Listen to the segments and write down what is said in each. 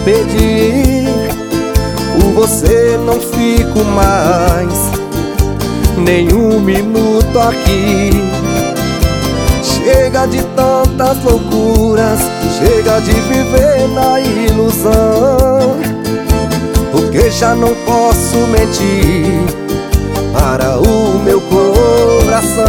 pedir. Por você não fico mais nem um minuto aqui. Chega de tantas loucuras, chega de viver na ilusão, porque já não posso mentir para o meu coração.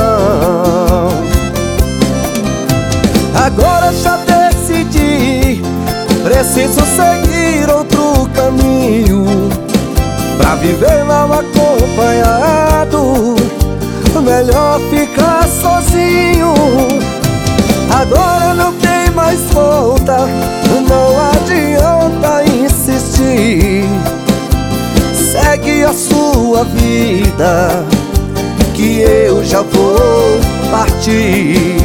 Agora já decidi, preciso seguir outro caminho, pra viver mal acompanhado, melhor ficar sozinho. Agora não tem mais volta, não adianta insistir. Segue a sua vida, que eu já vou partir.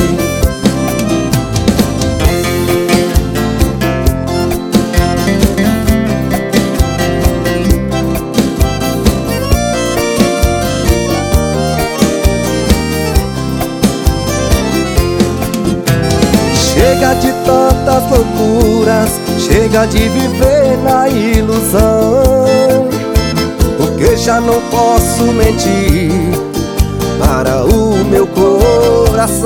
Chega de tantas loucuras, chega de viver na ilusão, porque já não posso mentir para o meu coração.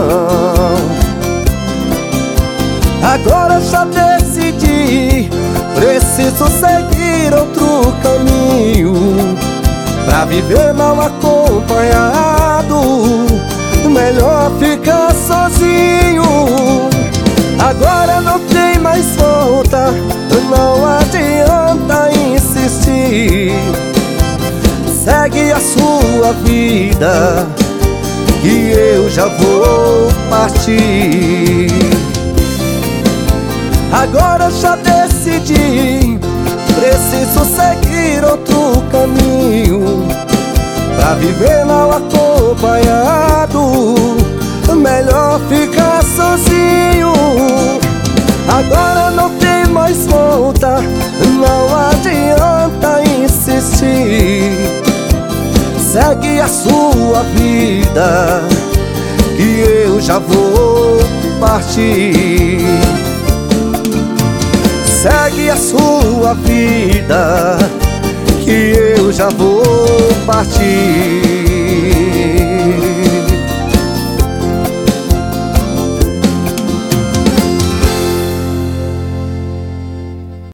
Agora já decidi, preciso seguir outro caminho, pra viver mal acompanhado, melhor ficar sozinho. Agora não tem mais volta, não adianta insistir. Segue a sua vida, que eu já vou partir. Agora já decidi, preciso seguir outro caminho, pra viver mal acompanhado, melhor ficar sozinho. Agora não tem mais volta, não adianta insistir. Segue a sua vida, que eu já vou partir. Segue a sua vida, que eu já vou partir.